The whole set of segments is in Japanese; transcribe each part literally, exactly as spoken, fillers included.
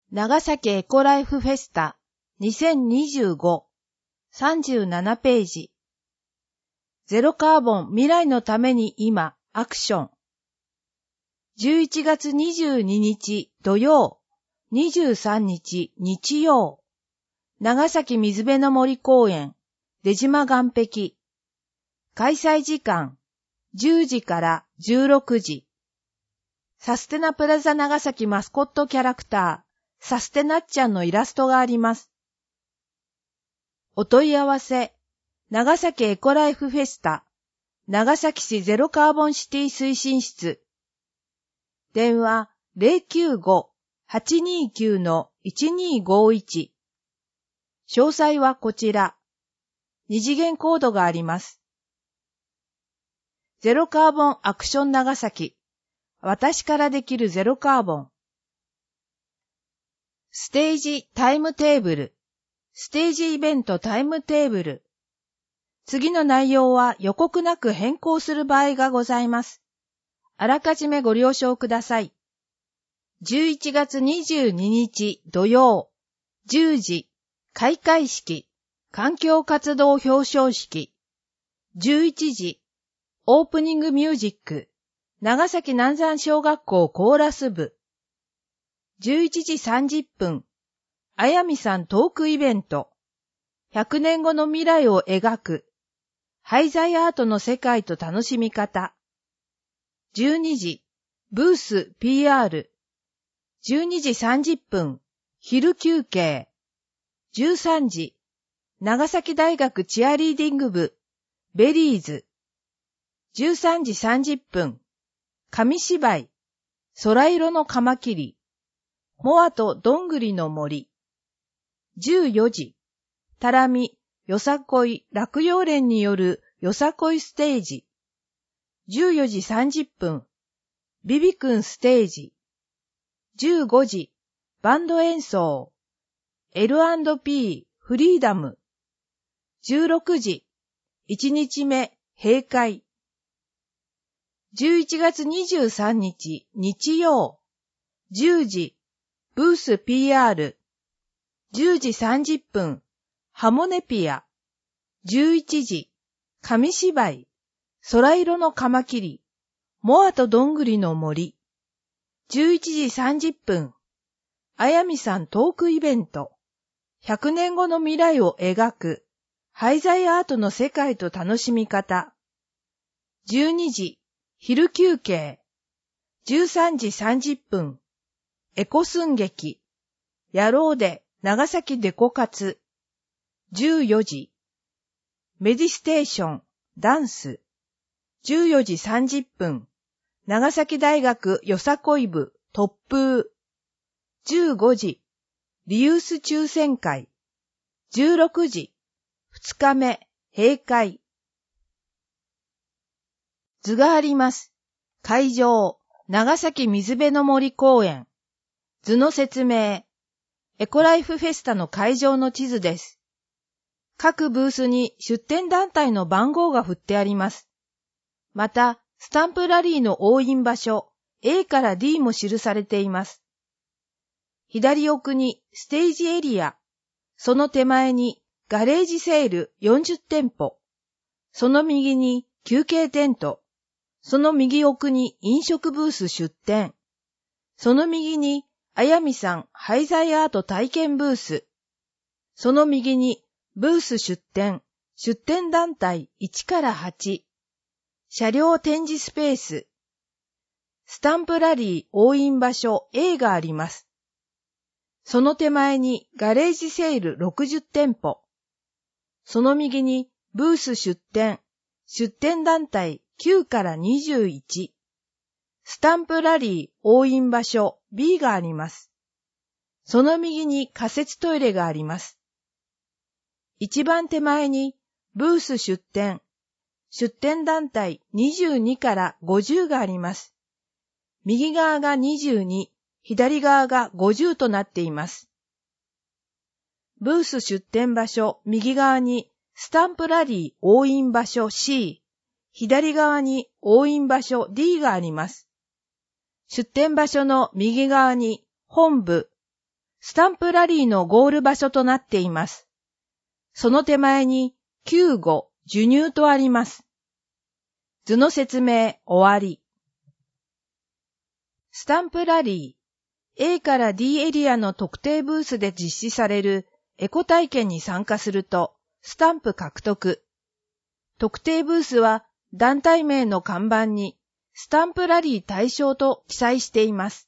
長崎エコライフフェスタにせんにじゅうご さんじゅうななページ。ゼロカーボン未来のために今アクション。じゅういちがつにじゅうににち土曜、にじゅうさんにち日曜。長崎水辺の森公園出島岸壁。開催時間じゅうじからじゅうろくじ。サステナプラザ長崎マスコットキャラクターサステナッちゃんのイラストがあります。お問い合わせ、長崎エコライフフェスタ、長崎市ゼロカーボンシティ推進室。電話 ゼロきゅうご はちにーきゅう のいちにーごいち。詳細はこちら。二次元コードがあります。ゼロカーボンアクション長崎。私からできるゼロカーボン。ステージタイムテーブル。ステージイベントタイムテーブル。次の内容は予告なく変更する場合がございます。あらかじめご了承ください。じゅういちがつにじゅうににち土曜、じゅうじ、開会式、環境活動表彰式。じゅういちじ、オープニングミュージック、長崎南山小学校コーラス部。じゅういちじさんじゅっぷん、あやみさんトークイベント。ひゃくねんごの未来を描く。廃材アートの世界と楽しみ方。じゅうにじ、ブース ピーアール。じゅうにじさんじゅっぷん、昼休憩。じゅうさんじ、長崎大学チアリーディング部、ベリーズ。じゅうさんじさんじゅっぷん、紙芝居、空色のカマキリ。モアとどんぐりの森。じゅうよじ、たらみ、よさこい、落葉連によるよさこいステージ。じゅうよじさんじゅっぷん、ビビくんステージ。じゅうごじ、バンド演奏。エルアンドピー フリーダム。じゅうろくじ、いちにちめ、閉会。じゅういちがつにじゅうさんにち、日曜。じゅうじ、ブース ピーアール。じゅうじさんじゅっぷん、ハモネピア。じゅういちじ、紙芝居、空色のカマキリ、モアとどんぐりの森。じゅういちじさんじゅっぷん、あやみさんトークイベント。ひゃくねんごの未来を描く、廃材アートの世界と楽しみ方。じゅうにじ、昼休憩。じゅうさんじさんじゅっぷん、エコ寸劇。野郎で長崎デコ活。じゅうよじ、メディステーション、ダンス。じゅうよじさんじゅっぷん、長崎大学よさこい部、突風。じゅうごじ、リユース抽選会。じゅうろくじ、ふつかめ、閉会。図があります。会場、長崎水辺の森公園。図の説明。エコライフフェスタの会場の地図です。各ブースに出展団体の番号が振ってあります。また、スタンプラリーの押印場所 エー から ディー も記されています。左奥にステージエリア、その手前にガレージセールよんじゅってんぽ、その右に休憩テント、その右奥に飲食ブース出展、その右にあやみさん廃材アート体験ブース、その右にブース出展、出展団体いちからはち、車両展示スペース、スタンプラリー押印場所 エー があります。その手前にガレージセールろくじゅってんぽ、その右にブース出展、出展団体きゅうからにじゅういち、スタンプラリー押印場所 ビー があります。その右に仮設トイレがあります。一番手前にブース出展、出展団体にじゅうにからごじゅうがあります。右側がにじゅうに、左側がごじゅうとなっています。ブース出展場所右側にスタンプラリー押印場所 シー、左側に押印場所 ディー があります。出展場所の右側に本部、 スタンプラリーのゴール場所となっています。その手前に救護、授乳とあります。図の説明終わり。スタンプラリー、A から D エリアの特定ブースで実施されるエコ体験に参加すると、スタンプ獲得。特定ブースは団体名の看板にスタンプラリー対象と記載しています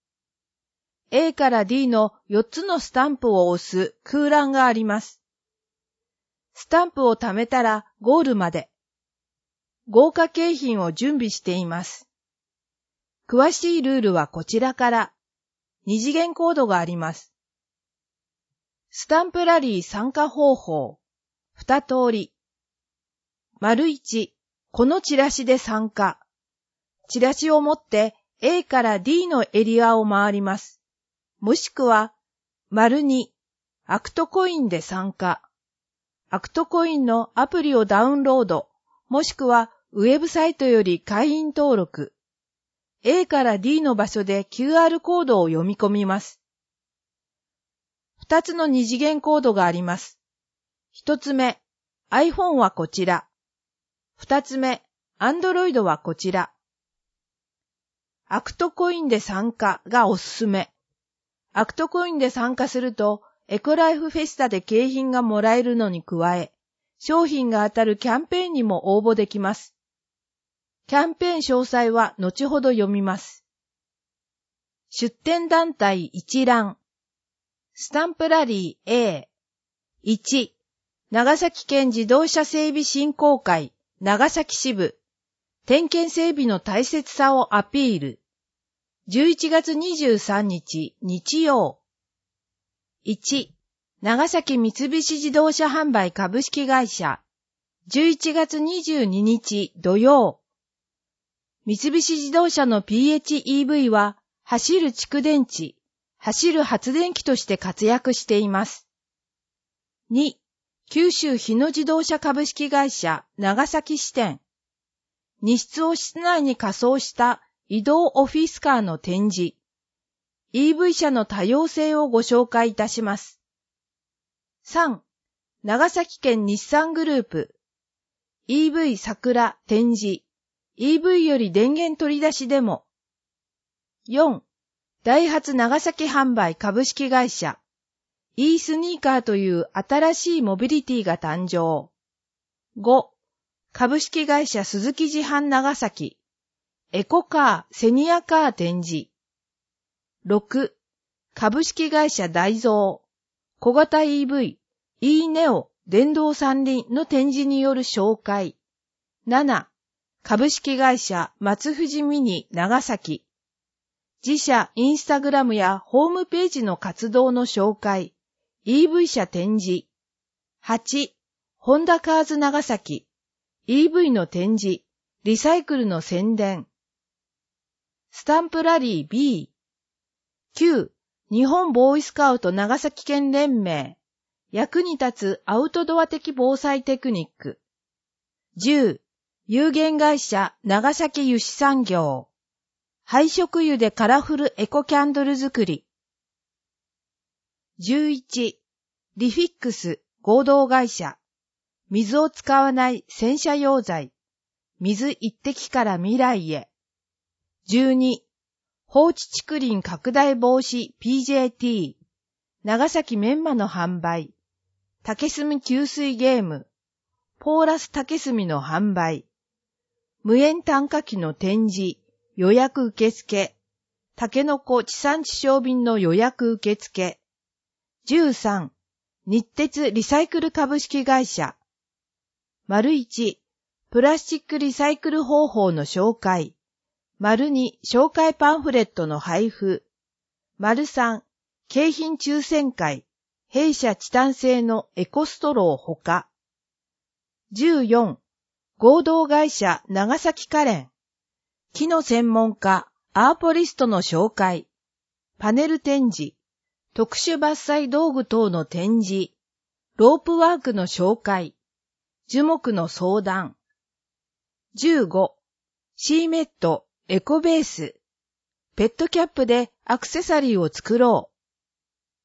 。A から D のよっつのスタンプを押す空欄があります。スタンプを貯めたらゴールまで。豪華景品を準備しています。詳しいルールはこちらから。二次元コードがあります。スタンプラリー参加方法。二通り。丸一、このチラシで参加。チラシを持って A から D のエリアを回ります。もしくは、丸二、アクトコインで参加。アクトコインのアプリをダウンロード、もしくはウェブサイトより会員登録。A から D の場所で キューアール コードを読み込みます。二つの二次元コードがあります。一つ目、iPhone はこちら。二つ目、Android はこちら。アクトコインで参加がおすすめ。アクトコインで参加すると、エコライフフェスタで景品がもらえるのに加え、商品が当たるキャンペーンにも応募できます。キャンペーン詳細は後ほど読みます。出展団体一覧。スタンプラリー A。いち、長崎県自動車整備振興会長崎支部。点検整備の大切さをアピール。じゅういちがつにじゅうさんにち日曜。いち、長崎三菱自動車販売株式会社。じゅういちがつにじゅうににち土曜。三菱自動車の ピーエイチイーブイ は走る蓄電池、走る発電機として活躍しています。に、九州日野自動車株式会社長崎支店。荷室を室内に仮装した移動オフィスカーの展示。イーブイ 車の多様性をご紹介いたします。さん、長崎県日産グループ。イーブイ 桜展示。イーブイ より電源取り出しデモ。よん、ダイハツ長崎販売株式会社。e スニーカーという新しいモビリティが誕生。ご、株式会社鈴木自販長崎。エコカー、セニアカー展示。ろく、株式会社大蔵。小型 イーブイ、e ネオ、電動三輪の展示による紹介。なな、株式会社松藤ミニ長崎。自社インスタグラムやホームページの活動の紹介。イーブイ 車展示。はち、ホンダカーズ長崎。イーブイ の展示、リサイクルの宣伝。スタンプラリー B。きゅう、日本ボーイスカウト長崎県連盟。役に立つアウトドア的防災テクニック。じゅう、有限会社長崎油脂産業。廃食油でカラフルエコキャンドル作り。じゅういち、リフィックス合同会社。水を使わない洗車用剤。水一滴から未来へ。じゅうに、放置竹林拡大防止 ピージェーティー。長崎メンマの販売。竹炭給水ゲーム。ポーラス竹炭の販売。無塩炭化機の展示。予約受付。タケノコ地産地消便の予約受付。じゅうさん、日鉄リサイクル株式会社。丸いち、プラスチックリサイクル方法の紹介。丸に、紹介パンフレットの配布。丸さん、景品抽選会。弊社チタン製のエコストローほか。じゅうよん、合同会社長崎カレン。木の専門家、アーポリストの紹介。パネル展示。特殊伐採道具等の展示。ロープワークの紹介。樹木の相談。じゅうご、シーメット、エコベース。ペットキャップでアクセサリーを作ろう。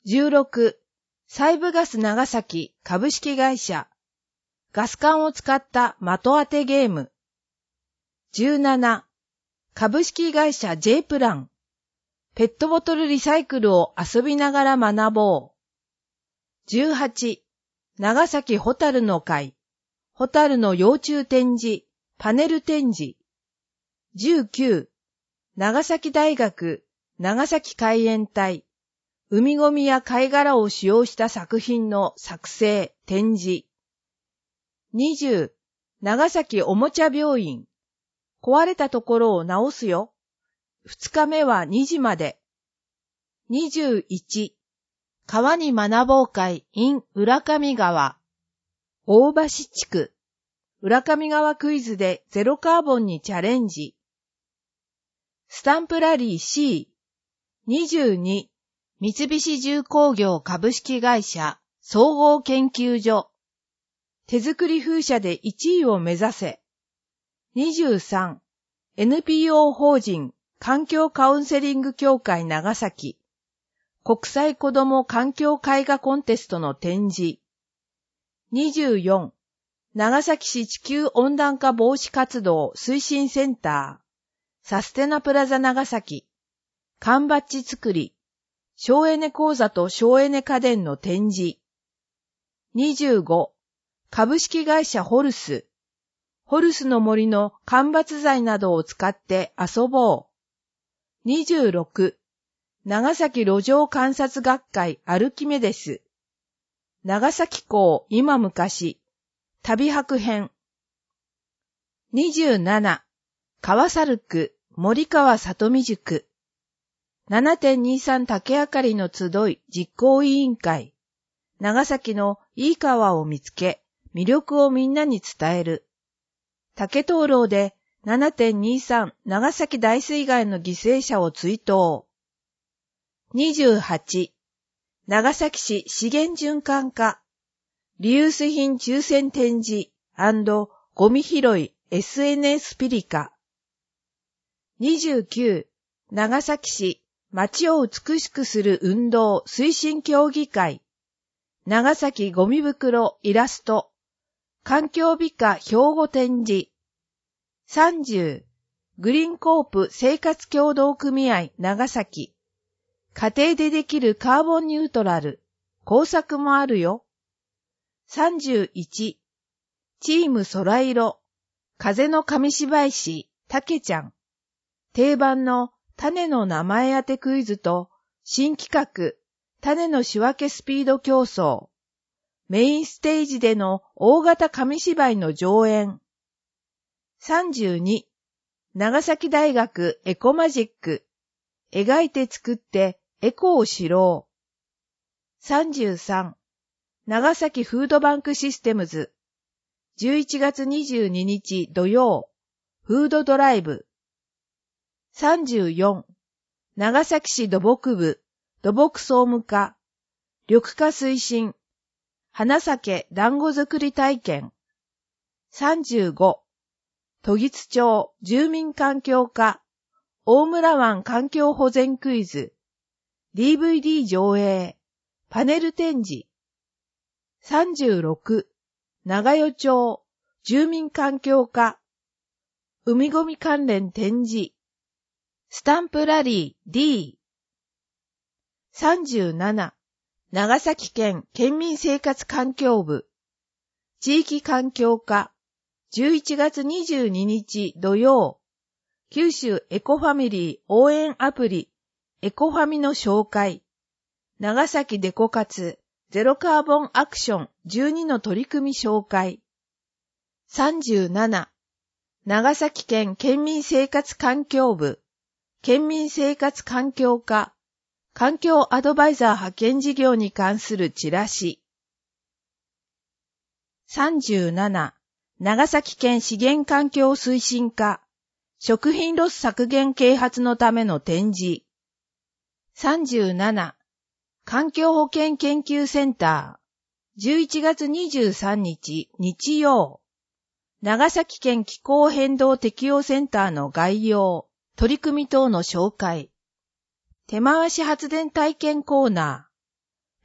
じゅうろく、西部ガス長崎株式会社。ガス管を使った的当てゲーム。じゅうなな、株式会社 J プラン。ペットボトルリサイクルを遊びながら学ぼう。じゅうはち、長崎ホタルの会。ホタルの幼虫展示、パネル展示。じゅうきゅう、長崎大学、長崎海援隊。海ゴミや貝殻を使用した作品の作成、展示。にじゅう、長崎おもちゃ病院。壊れたところを直すよ。二日目はにじまで。にじゅういち、川に学ぼう会 in 浦上川。大橋地区。浦上川クイズでゼロカーボンにチャレンジ。スタンプラリー C。にじゅうに、三菱重工業株式会社総合研究所。手作り風車でいちいを目指せ。にじゅうさん、エヌピーオー 法人環境カウンセリング協会長崎。国際子ども環境絵画コンテストの展示。にじゅうよん、長崎市地球温暖化防止活動推進センター。サステナプラザ長崎。缶バッジ作り。省エネ講座と省エネ家電の展示。にじゅうご、株式会社ホルス。ホルスの森の間伐材などを使って遊ぼう。にじゅうろく、長崎路上観察学会アルキメデス。長崎港今昔。旅泊編。にじゅうなな、川猿区森川里美塾。ななてんにさん 竹あかりの集い実行委員会。長崎のいい川を見つけ、魅力をみんなに伝える。竹灯籠で ななてんにさん 長崎大水害の犠牲者を追悼。にじゅうはち、長崎市資源循環課。リユース品抽選展示&ゴミ拾い エスエヌエス ピリカ。にじゅうきゅう、長崎市街を美しくする運動推進協議会。長崎ゴミ袋イラスト。環境美化標語展示。さんじゅう、グリーンコープ生活協同組合長崎。家庭でできるカーボンニュートラル。工作もあるよ。さんじゅういち、チーム空色。風の紙芝居師、たけちゃん。定番の種の名前当てクイズと新企画、種の仕分けスピード競争。メインステージでの大型紙芝居の上演。さんじゅうに、長崎大学エコマジック。描いて作ってエコを知ろう。さんじゅうさん、長崎フードバンクシステムズ。じゅういちがつにじゅうににち土曜、フードドライブ。さんじゅうよん、長崎市土木部、土木総務課。緑化推進。花酒団子作り体験。さんじゅうご、都議津町住民環境課。大村湾環境保全クイズ。ディーブイディー 上映。パネル展示。さんじゅうろく、長与町住民環境課。海ゴミ関連展示。スタンプラリー D。さんじゅうなな、長崎県県民生活環境部。地域環境課。じゅういちがつにじゅうににち土曜。九州エコファミリー応援アプリエコファミの紹介。長崎デコ活ゼロカーボンアクションじゅうにの取り組み紹介。さんじゅうなな、長崎県県民生活環境部。県民生活環境課。環境アドバイザー派遣事業に関するチラシ。さんじゅうなな、長崎県資源環境推進課。食品ロス削減啓発のための展示。さんじゅうなな、環境保険研究センター。じゅういちがつにじゅうさんにち日曜。長崎県気候変動適用センターの概要、取り組み等の紹介。手回し発電体験コーナー。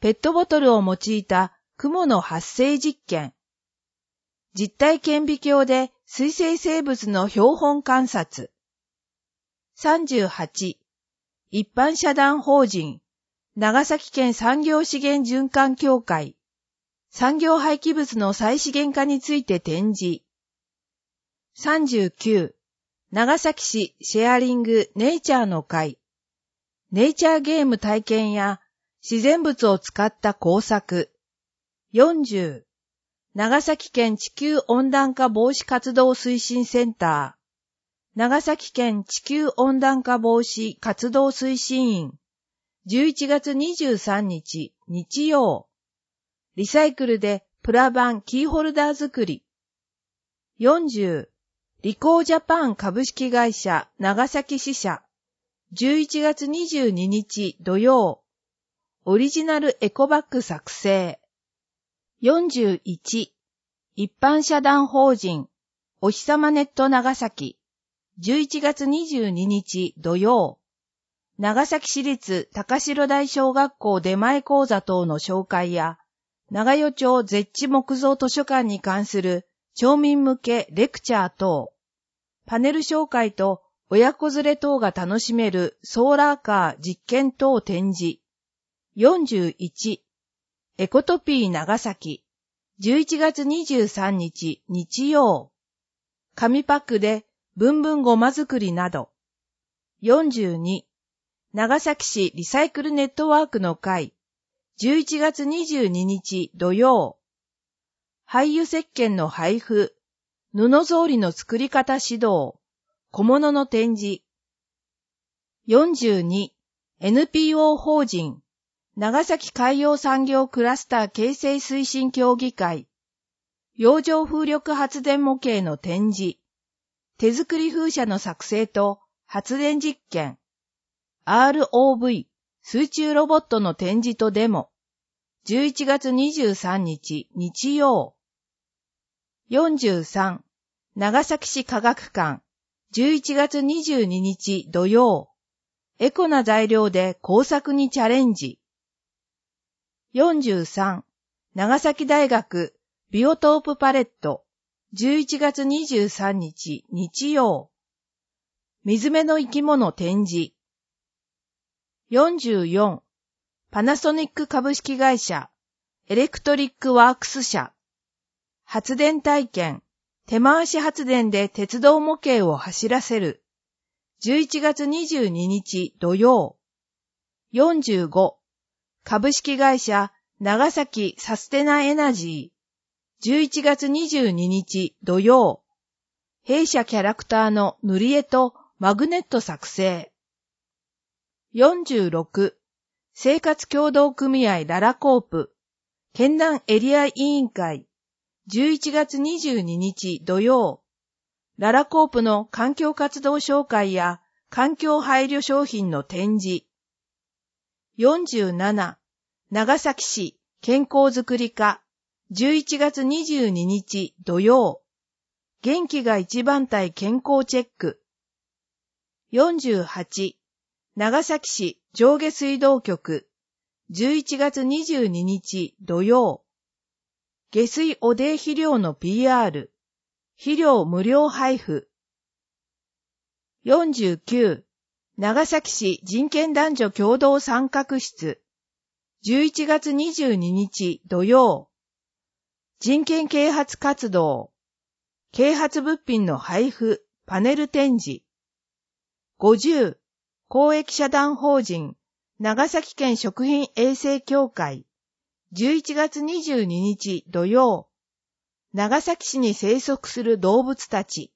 ペットボトルを用いた雲の発生実験。実体顕微鏡で水生生物の標本観察。さんじゅうはち、一般社団法人、長崎県産業資源循環協会、産業廃棄物の再資源化について展示。さんじゅうきゅう、長崎市シェアリングネイチャーの会、ネイチャーゲーム体験や自然物を使った工作。よんじゅう、長崎県地球温暖化防止活動推進センター、長崎県地球温暖化防止活動推進員、じゅういちがつにじゅうさんにち日曜、リサイクルでプラ板キーホルダー作り。よんじゅう、リコージャパン株式会社長崎支社、じゅういちがつにじゅうににち土曜、オリジナルエコバッグ作成。よんじゅういち、一般社団法人、おひさまネット長崎、じゅういちがつにじゅうににち土曜、長崎市立高城台小学校出前講座等の紹介や、長与町絶地木造図書館に関する町民向けレクチャー等、パネル紹介と親子連れ等が楽しめるソーラーカー実験等展示。よんじゅういち、エコトピー長崎、じゅういちがつにじゅうさんにち日曜、紙パックでブンブンごま作りなど。よんじゅうに、長崎市リサイクルネットワークの会、じゅういちがつにじゅうににち土曜、廃油石鹸の配布、布草履の作り方指導、小物の展示。よんじゅうに、エヌピーオー 法人、長崎海洋産業クラスター形成推進協議会、洋上風力発電模型の展示、手作り風車の作成と発電実験、アールオーブイ、水中ロボットの展示とデモ、じゅういちがつにじゅうさんにち日曜。よんじゅうさん、長崎市科学館、じゅういちがつにじゅうににち土曜、エコな材料で工作にチャレンジ。よんじゅうさん、長崎大学ビオトープパレット、じゅういちがつにじゅうさんにち日曜、水辺の生き物展示。よんじゅうよん、パナソニック株式会社、エレクトリックワークス社、発電体験、手回し発電で鉄道模型を走らせる、じゅういちがつにじゅうににち土曜。よんじゅうご、株式会社長崎サステナエナジー、じゅういちがつにじゅうににち土曜。弊社キャラクターの塗り絵とマグネット作成。よんじゅうろく、生活協同組合ララコープ、県南エリア委員会、じゅういちがつにじゅうににち土曜。ララコープの環境活動紹介や環境配慮商品の展示。よんじゅうなな、長崎市健康づくり課、じゅういちがつにじゅうににち土曜。元気が一番隊健康チェック。よんじゅうはち、長崎市上下水道局、じゅういちがつにじゅうににち土曜。下水汚泥肥料の ピーアール、肥料無料配布。よんじゅうきゅう、長崎市人権男女共同参画室、じゅういちがつにじゅうににち土曜。人権啓発活動、啓発物品の配布、パネル展示。ごじゅう、公益社団法人、長崎県食品衛生協会、じゅういちがつにじゅうににち土曜。長崎市に生息する動物たち。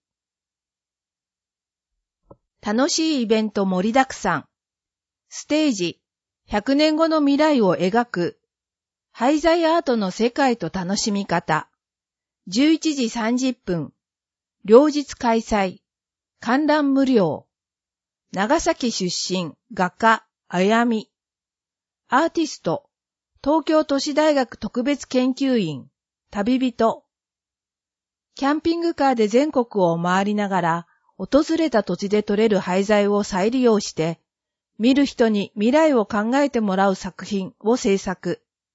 楽しいイベント盛りだくさん。ステージ、ひゃくねんごの未来を描く。廃材アートの世界と楽しみ方。じゅういちじさんじゅっぷん。両日開催。観覧無料。長崎出身、画家、あやみ。アーティスト、東京都市大学特別研究員、旅人。キャンピングカーで全国を回りながら、訪れた土地で採れる廃材を再利用して、見る人に未来を考えてもらう作品を制作。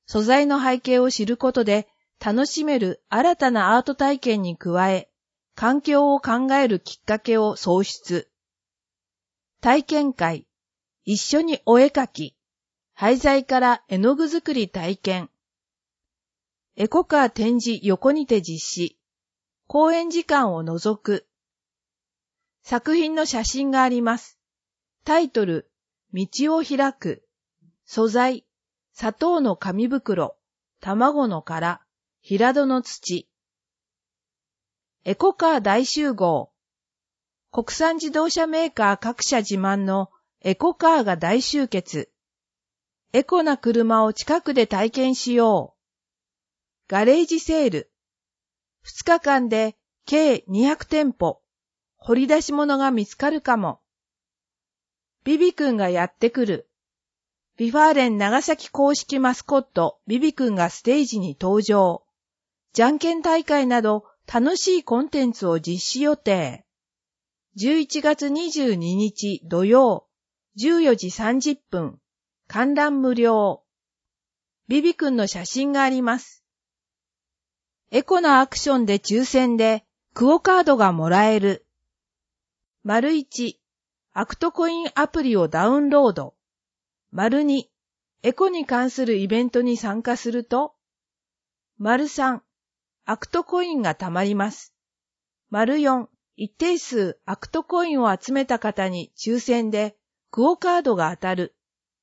素材の背景を知ることで楽しめる新たなアート体験に加え、環境を考えるきっかけを創出。体験会、一緒にお絵描き、廃材から絵の具作り体験。エコカー展示横にて実施。公演時間を除く。作品の写真があります。タイトル、道を開く。素材、砂糖の紙袋、卵の殻、平戸の土。エコカー大集合。国産自動車メーカー各社自慢のエコカーが大集結。エコな車を近くで体験しよう。ガレージセール。ふつかかんで計にひゃくてんぽ。掘り出し物が見つかるかも。ビビくんがやってくる。ビファーレン長崎公式マスコットビビくんがステージに登場。じゃんけん大会など楽しいコンテンツを実施予定。じゅういちがつにじゅうににち土曜、じゅうよじさんじゅっぷん、観覧無料。ビビくんの写真があります。エコなアクションで抽選でクオカードがもらえる。丸いち、アクトコインアプリをダウンロード。丸に、エコに関するイベントに参加すると。丸さん、アクトコインが貯まります。丸よん、一定数アクトコインを集めた方に抽選でクオカードが当たる。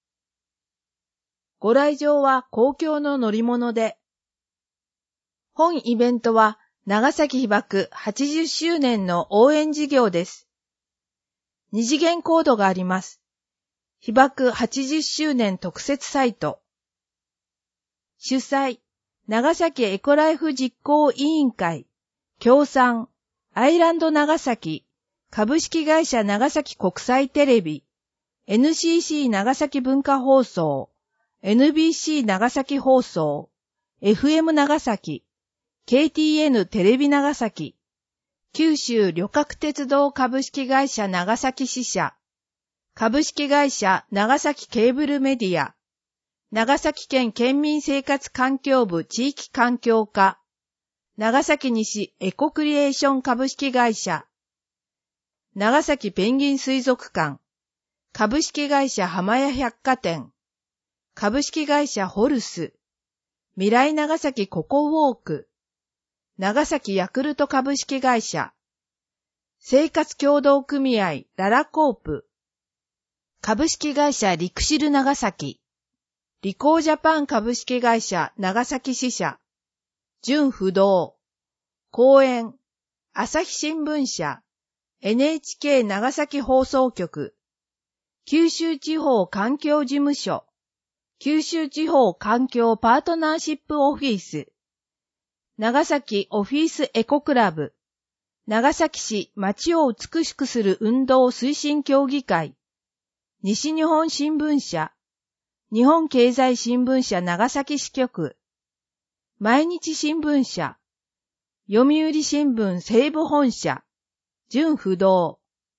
ご来場は公共の乗り物で。本イベントは長崎被爆はちじゅっしゅうねんの応援事業です。二次元コードがあります。被爆はちじゅっしゅうねん特設サイト。主催、長崎エコライフ実行委員会、協賛、アイランド長崎、株式会社長崎国際テレビ、エヌシーシー 長崎文化放送、エヌビーシー 長崎放送、エフエム 長崎、ケーティーエヌ テレビ長崎、九州旅客鉄道株式会社長崎支社、株式会社長崎ケーブルメディア、長崎県県民生活環境部地域環境課、長崎西エコクリエーション株式会社、長崎ペンギン水族館、株式会社浜屋百貨店、株式会社ホルス、未来長崎ココウォーク、長崎ヤクルト株式会社、生活協同組合ララコープ、株式会社リクシル長崎、リコージャパン株式会社長崎支社、純不動、公園、朝日新聞社、エヌエイチケー 長崎放送局、九州地方環境事務所、九州地方環境パートナーシップオフィス、長崎オフィスエコクラブ、長崎市街を美しくする運動推進協議会、西日本新聞社、日本経済新聞社長崎支局、毎日新聞社、読売新聞西部本社、純不動。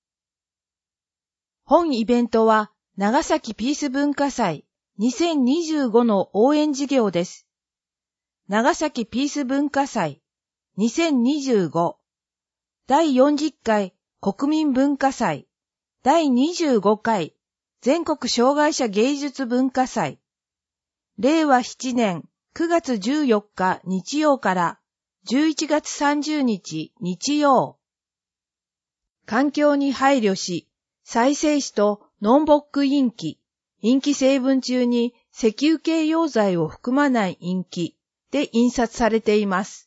本イベントは長崎ピース文化祭にせんにじゅうごの応援事業です。長崎ピース文化祭にせんにじゅうごだいよんじゅっかい国民文化祭だいにじゅうごかい全国障害者芸術文化祭れいわななねんくがつじゅうよっか日曜からじゅういちがつさんじゅうにち日曜。環境に配慮し、再生紙とノンボックインキ、インキ成分中に石油系溶剤を含まないインキで印刷されています。